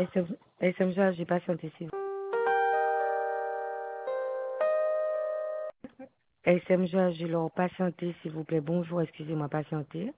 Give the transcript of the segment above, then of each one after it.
SM j'ai patienté, s'il vous plaît. SM j'ai leur patienté, s'il vous plaît. Bonjour, excusez-moi, patienter.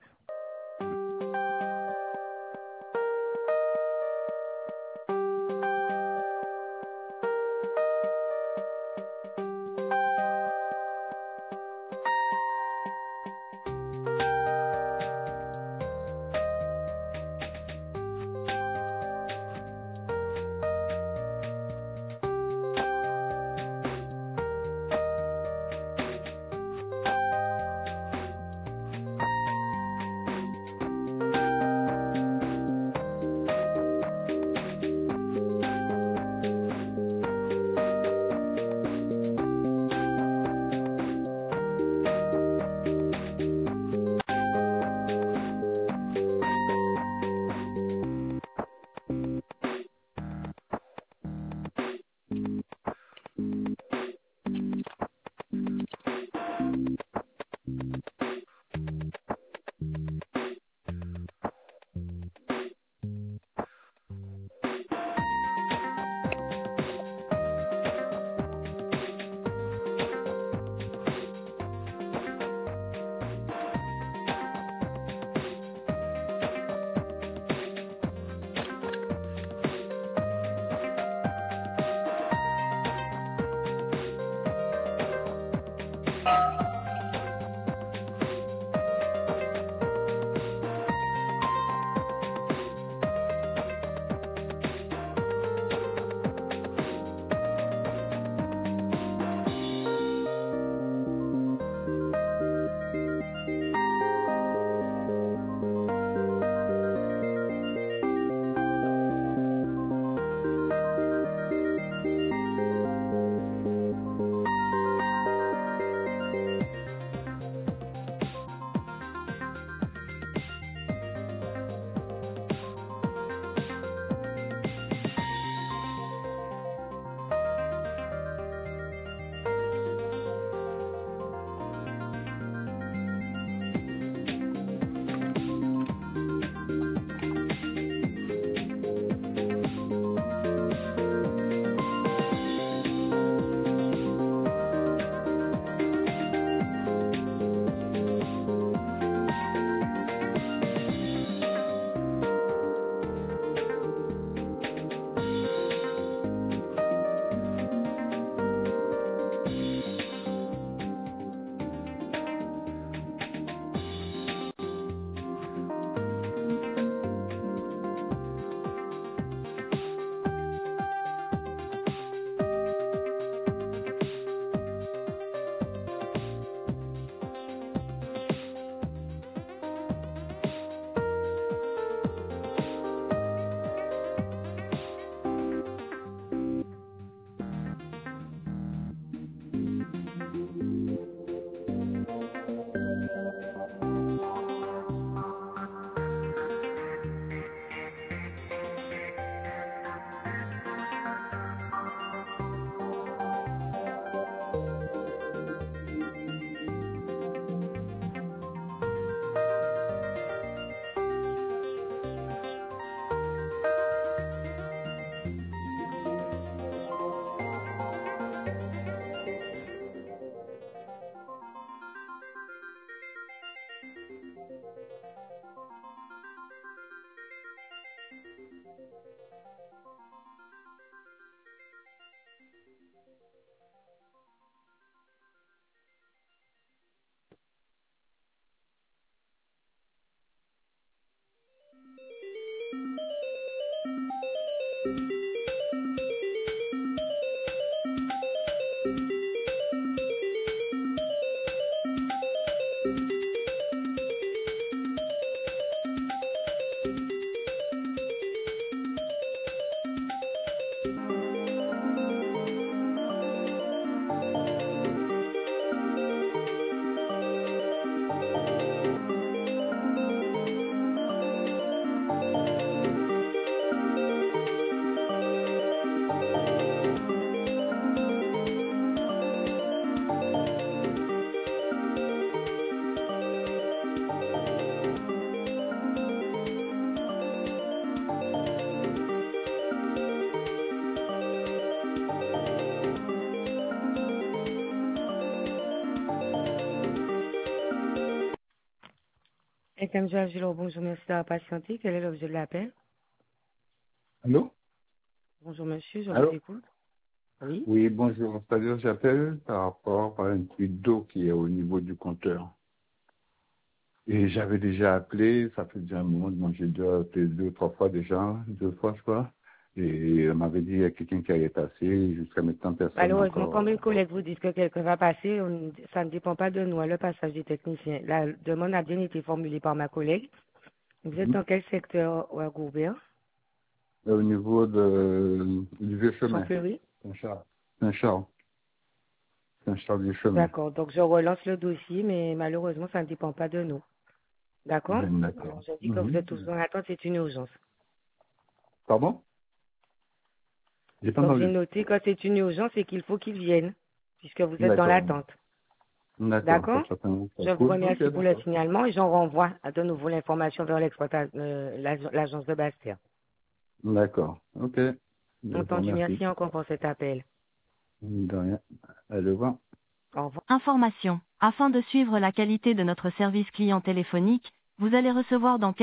Kenja Agilo, bonjour, merci d'avoir patienté. Quel est l'objet de l'appel? Allô? Bonjour, monsieur, je vous Allô? écoute. Oui. Oui, bonjour. C'est-à-dire, j'appelle par rapport à une fuite d'eau qui est au niveau du compteur. Et j'avais déjà appelé, ça fait déjà un moment, donc j'ai déjà appelé 2, 3 fois déjà, 2 fois, je crois. Et on m'avait dit qu'il y a quelqu'un qui allait passer, jusqu'à maintenant, personne n'a Malheureusement, comme mes encore. collègues vous disent que quelqu'un va passer, ça ne dépend pas de nous, hein, le passage des techniciens. La demande a bien été formulée par ma collègue. Vous êtes Mhm. dans quel secteur, Goubert? Au niveau du vieux chemin, Champlerie? Saint-Charles. Saint-Charles. Saint-Charles du chemin. D'accord, donc je relance le dossier, mais malheureusement, ça ne dépend pas de nous. D'accord? Alors, D'accord. je dis que vous Mhm. êtes tous en attente, c'est une urgence. Pardon? J'ai pas Donc, j'ai entendu. noté que c'est une urgence et qu'il faut qu'ils viennent, puisque vous êtes dans D'accord. l'attente. D'accord. Ça D'accord? sera Je pas vous cool. Ok, remercie pour le d'accord. signalement et j'en renvoie de nouveau l'information vers l'agence de Bastia. D'accord. Ok. Je vous Entendu, remercie. merci encore pour cet appel. De rien. Allez, au revoir. Au revoir. Information. Afin de suivre la qualité de notre service client téléphonique, vous allez recevoir dans